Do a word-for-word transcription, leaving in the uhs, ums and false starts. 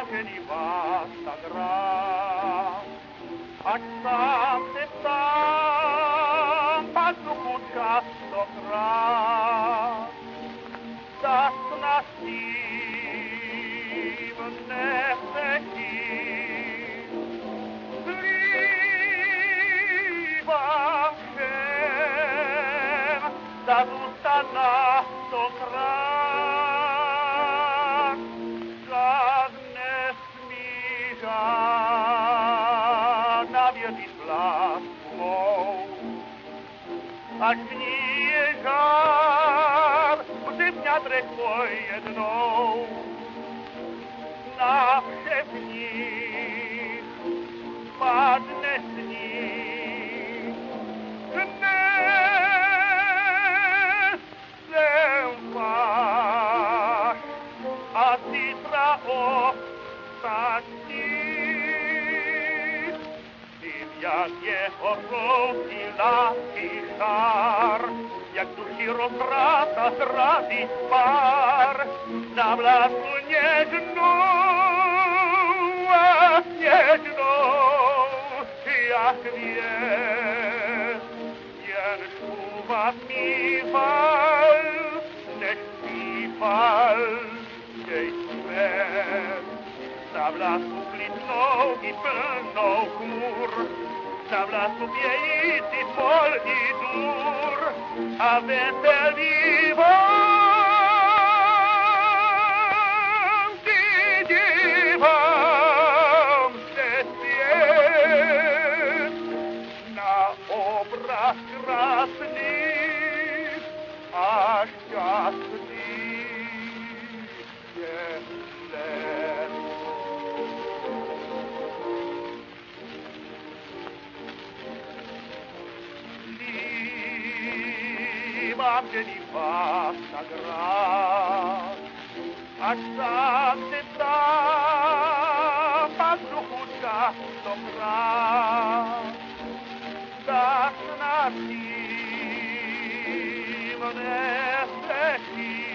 va sagrada, ať sám se sám pazuchu častokrát, zas na tím nesetí. Slíbám všem, zas zůstat na stokrát, zas nesmí žádná věřit lásku mou, ať v ní je žár, vždy v ňadrech pojednou, na všech padne sníh. Dnes jsem váš a zítra ostatní. Vím, jak jeho žloutý lásky šár, jak duši rozvrátá zrazí pár, na vlásku něžnou a něžnou, jak věc, jen šuva mýval, než zpíval jej svět. Na vlásku klidnou i plnou chmur, na vlásku bějící pol i dur a veselý vám, ty dívám se svět, na obraz krásný a šťastný je let. Mám dělí vás tak rád, až sám se sám pazuchu častokrát, tak snad tím neslyší.